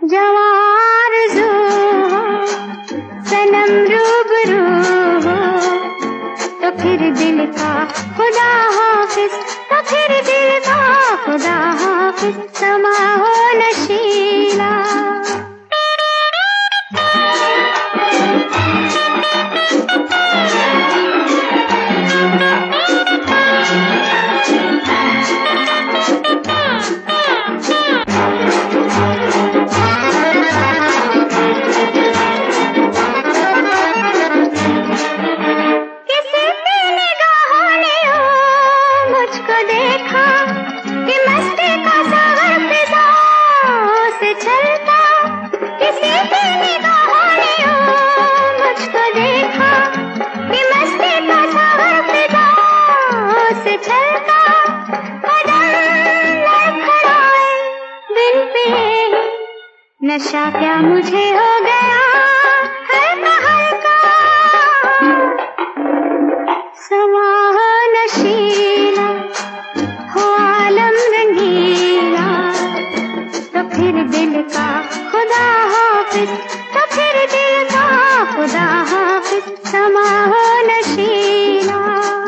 जवार जो सनम रूबरू हो, तो फिर दिल का खुदा हाफिज, तो फिर दिल का खुदा हाफिज, समा हो नशीला। नशा क्या मुझे हो गया हल्का हल्का, समा हो नशीला, हो आलम रंगीला, तो फिर दिल का खुदा हाफिज, तो फिर दिल का खुदा हाफिज, समा हो नशीला।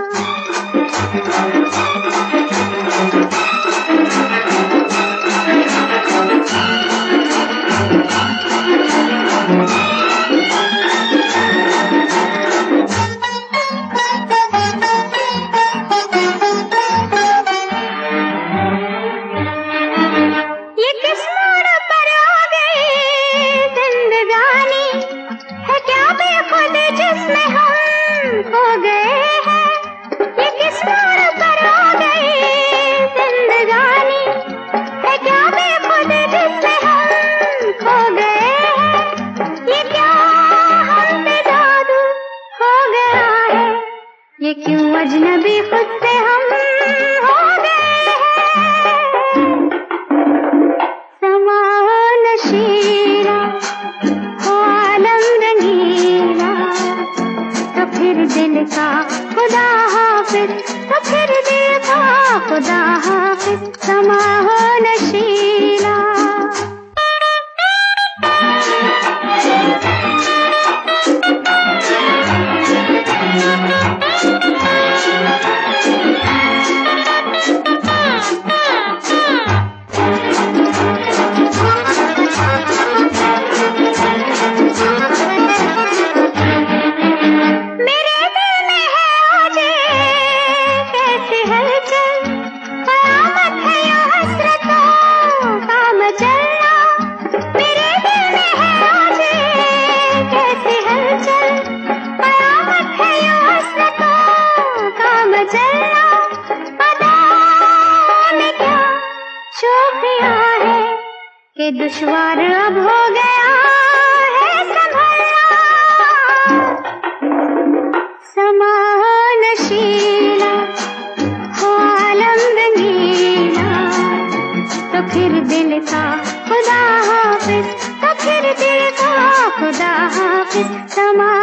ये क्यों अजनबी खुद से हम हो गए हैं, समा हो नशीला, हो आलम रंगीला, तो फिर दिल का खुदा हाफिज, तो फिर दिल का खुदा हाफिज, समा हो नशीला। के दुश्वार अब हो गया है संभलना, समा हो नशीला, हो आलम रंगीला, तो फिर दिल का खुदा हाफिज, तो फिर दिल का खुदा हाफिज, समा